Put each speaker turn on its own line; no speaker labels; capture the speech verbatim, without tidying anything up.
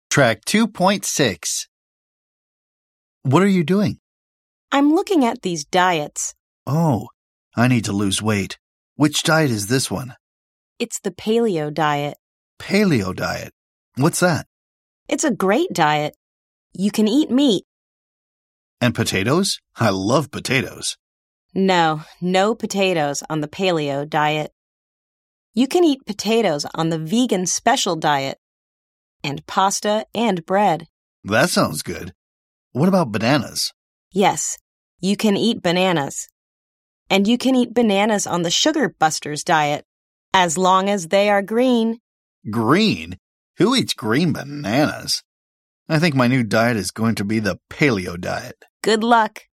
Track two point six. What are you doing?
I'm looking at these diets.
Oh, I need to lose weight. Which diet is this one?
It's the paleo diet.
Paleo diet. What's that?
It's a great diet. You can eat meat.
And potatoes? I love potatoes.
No, no potatoes on the paleo diet. You can eat potatoes on the vegan special diet. And pasta and bread.
That sounds good. What about bananas?
Yes, you can eat bananas. And you can eat bananas on the Sugar Busters diet, as long as they are green.
Green? Who eats green bananas? I think my new diet is going to be the paleo diet.
Good luck.